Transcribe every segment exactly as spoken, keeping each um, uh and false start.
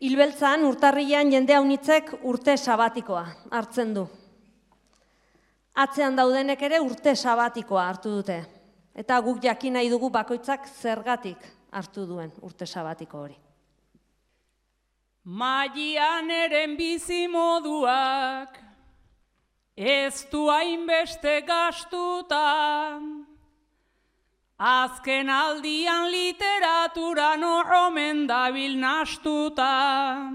Hilbeltzan urtarrilean jende haunitzek urte sabatikoa hartzen du. Atzean daudenek ere urte sabatikoa hartu dute. Eta guk jakin nahi dugu bakoitzak zergatik hartu duen urte sabatiko hori. Maian eren bizi moduak ez du hainbeste gastuta, azken aldian literaturan omen dabil nastuta,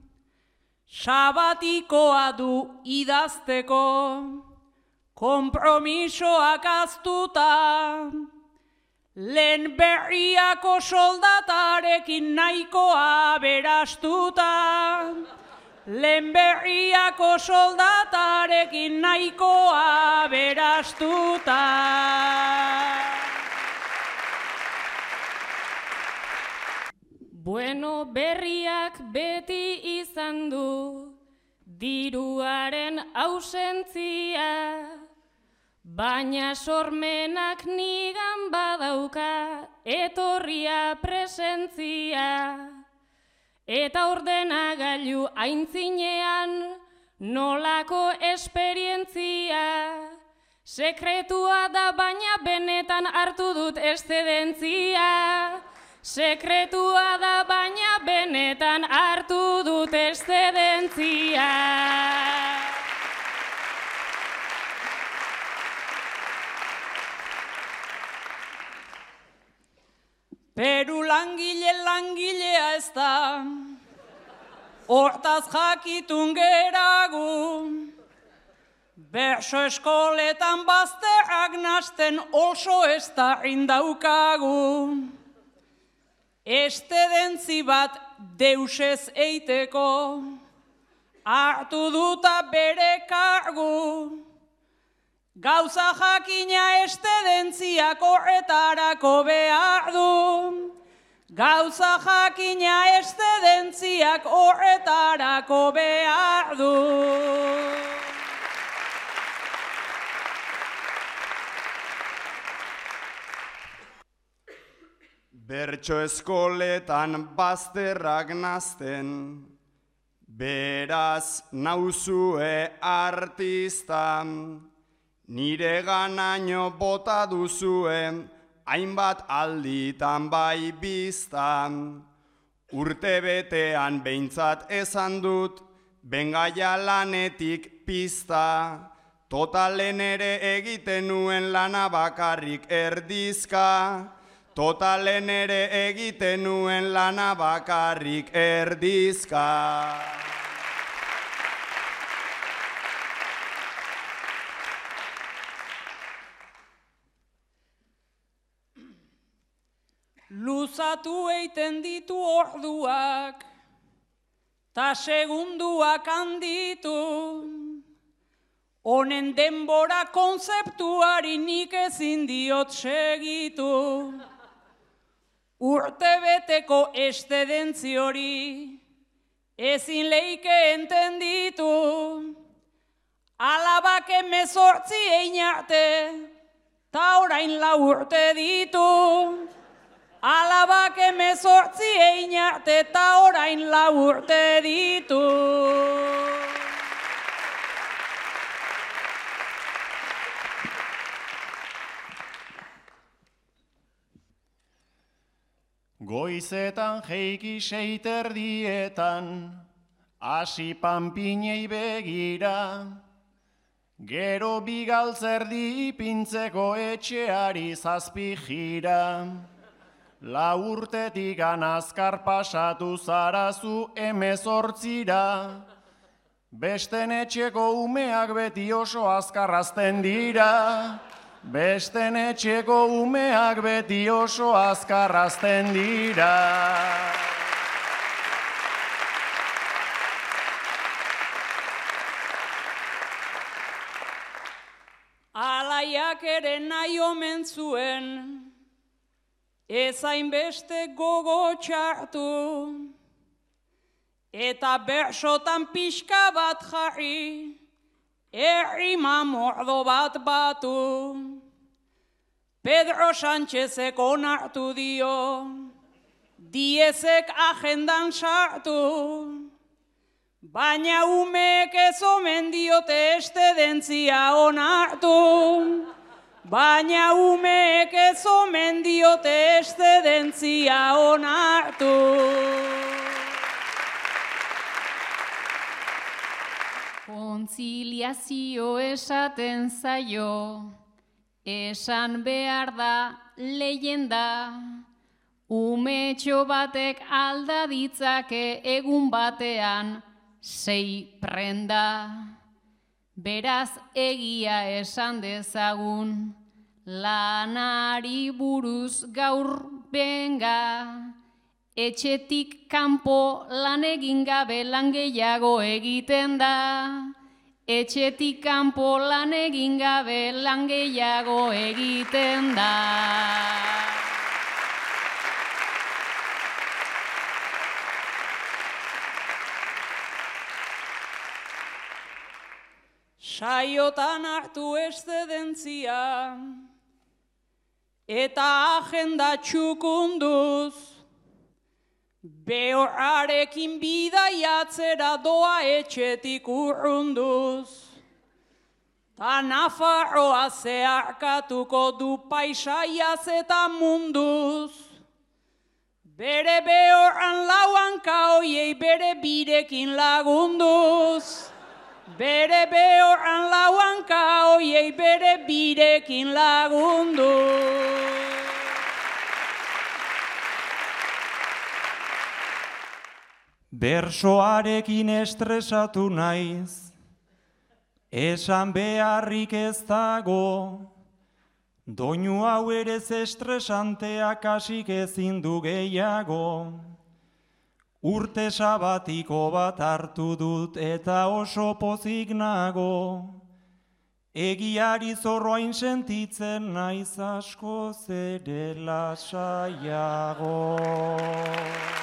sabatikoa du idazteko, konpromisoak aztuta, lehen berriako soldatarekin nahikoa berastuta, lehen berriako soldatarekin nahikoa berastuta. Bueno, berriak beti izan du diruaren ausentzia, baina sormenak nigan badauka etorria presentzia. Eta ordenagailu aintzinean nolako esperientzia. Sekretua da baina benetan hartu dut eszedentzia. Sekretua da baina benetan hartu dut eszedentzia. Peru langile langilea ez da, hortaz jakitun geragu. Berso eskoletan bazterrak nasten oso ez da indaukagu. Estedentzi bat deusez eiteko, hartu duta bere kargu. Gauza jakina estedentziak horretarako behar du. Gauza jakina estedentziak horretarako behar du. Bertso eskoletan bazterrak nazten, beraz nauzue artista. Nire ganaino bota duzue, hainbat alditan bai biztan. Urte betean behintzat esan dut, bengaia lanetik pizta. Totalen ere egiten nuen lana bakarrik erdizka. Totalen ere egiten nuen lana bakarrik erdizka. Luzatu eiten ditu orduak, ta segunduak handitu. Honen denbora konzeptuari nik ezin diot segitu. Urte beteko estedentzi hori ezin leike entenditu. Alabak emezortzi ein arte, ta orain lau urte ditu. Alabak emezortzi ein arte, ta orain lau urte ditu. Goizetan jeiki seiterdietan, hasi panpinei begira, gero bigaltzerdi ipintzeko etxeari zazpi jira. La urtetik azkar pasatu zarazu emezortzira, besten etxeko umeak beti oso azkar hazten dira. Besten etxeko umeak beti oso azkar hazten dira. Alaiak ere nahi omen zuen, ezain beste gogo txartu, eta bersotan pixka bat jarri, errima mordo bat batu. Pedro Sánchezek onartu dio, diezek agendan sartu, baina umeek ez omen diote eszedentzia onartu. Baina umeek ez omen diote eszedentzia onartu. Kontziliazio esaten zaio, esan behar da leyenda, umetxo batek alda ditzake egun batean sei prenda. Beraz egia esan dezagun, lanari buruz gaur benga, etxetik kanpo lan egin gabe lan gehiago egiten da. Etxetik kanpo lan egin gabe lan gehiago egiten da. Saiotan hartu eszedentzia, eta agenda txukunduz, behorrarekin bidaiatzera doa etxetik urrunduz. Ta Nafarroa zeharkatuko du paisaiaz eta munduz. Bere behorran lauanka hoiei bere birekin lagunduz. Bere behorran lauanka hoiei bere birekin lagundu. Bersoarekin estresatu naiz, esan beharrik ez dago, doinu hau erez estresanteak hasik ezin du gehiago. Urte sabatiko bat hartu dut eta oso pozik nago, egiari zorroain sentitzen naiz askoz ere lasaiago.